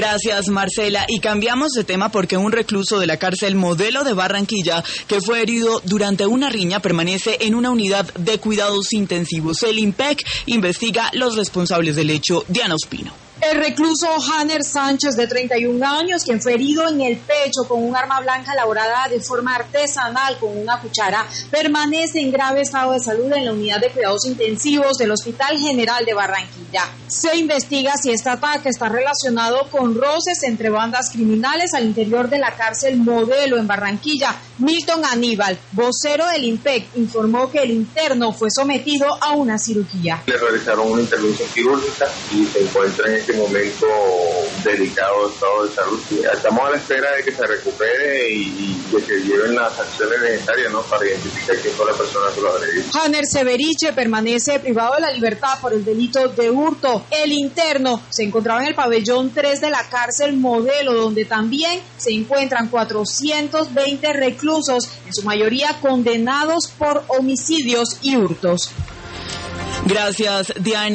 Gracias, Marcela. Y cambiamos de tema porque un recluso de la cárcel Modelo de Barranquilla que fue herido durante una riña permanece en una unidad de cuidados intensivos. El IMPEC investiga los responsables del hecho. Diana Ospino. El recluso Hanner Sánchez, de 31 años, quien fue herido en el pecho con un arma blanca elaborada de forma artesanal con una cuchara, permanece en grave estado de salud en la unidad de cuidados intensivos del Hospital General de Barranquilla. Se investiga si este ataque está relacionado con roces entre bandas criminales al interior de la cárcel Modelo en Barranquilla. Milton Aníbal, vocero del IMPEC, informó que el interno fue sometido a una cirugía. Le realizaron una intervención quirúrgica y se encuentra en este momento delicado estado de salud. Estamos a la espera de que se recupere y que se lleven las acciones necesarias, ¿no?, para identificar quién fue la persona que lo agredió. Hanner Severiche permanece privado de la libertad por el delito de hurto. El interno se encontraba en el pabellón 3 de la cárcel Modelo, donde también se encuentran 420 reclusos, en su mayoría condenados por homicidios y hurtos. Gracias, Diana.